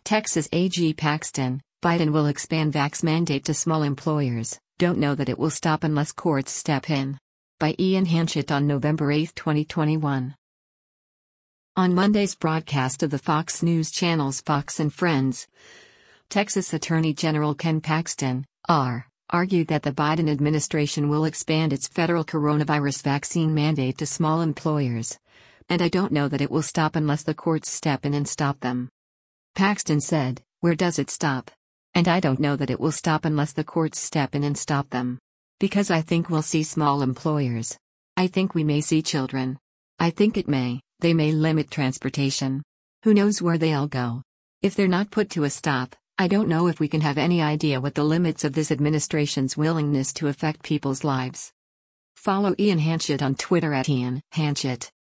Texas AG Paxton, Biden will expand vax mandate to small employers, don't know that it will stop unless courts step in. By Ian Hanchett on November 8, 2021. On Monday's broadcast of the Fox News Channel's Fox and Friends, Texas Attorney General Ken Paxton, R., argued that the Biden administration will expand its federal coronavirus vaccine mandate to small employers. And I don't know that it will stop unless the courts step in and stop them. Paxton said, "Where does it stop? And I don't know that it will stop unless the courts step in and stop them. Because I think we'll see small employers. I think we may see children. I think they may limit transportation. Who knows where they'll go? If they're not put to a stop, I don't know if we can have any idea what the limits of this administration's willingness to affect people's lives." Follow Ian Hanchett on Twitter @Ian Hanchett.